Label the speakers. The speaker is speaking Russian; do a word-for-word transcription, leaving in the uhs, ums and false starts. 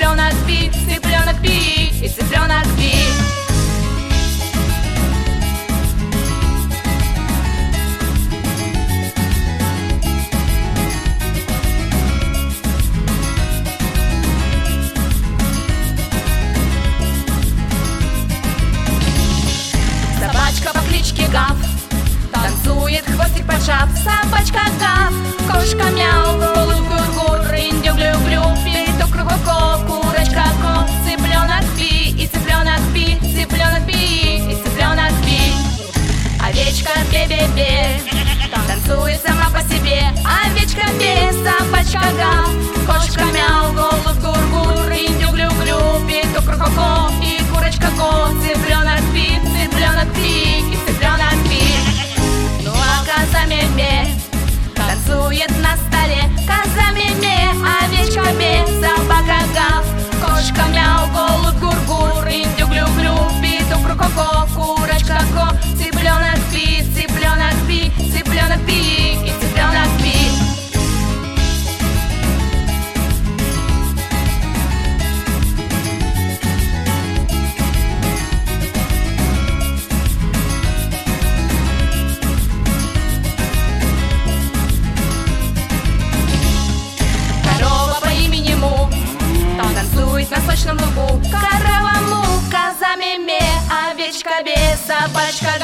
Speaker 1: цыпленок пи, цыпленок пи, и цыпленок пи. Собачка по кличке Гав танцует, хвостик поджав. Собачка Гав, кошка Мяу, голубь Гур-Гур, индюк Глю-Глю, петух Ку-Ку-Ко, курочка Ко, цыпленок Пи, и цыпленок Пи, цыпленок Пи, и цыпленок Пи. Овечка Бе-Бе-Бе танцует сама по себе. Овечка Бе, собачка Гав, кошка Мяу, голубь Гур-Гур, индюк Глю-Глю, петух Ку-Ку-Ко и курочка Ко, цыпленок Пи, цыпленок Пи, и цыпленок Пи. Ну а коза Ме-Ме танцует на столе. Коза Ме-Ме, овечка Бе, собака Гав, кошка Мяу, голубь Гур-Гур, индюк Глю-Глю, петух Ку-Ку-Ко, курочка Ко, цыпленок Пи, цыпленок Пи, цыпленок Пи, и цыпленок Пи. На сочном лугу корова Му, коза Ме-Ме, овечка Бе, собачка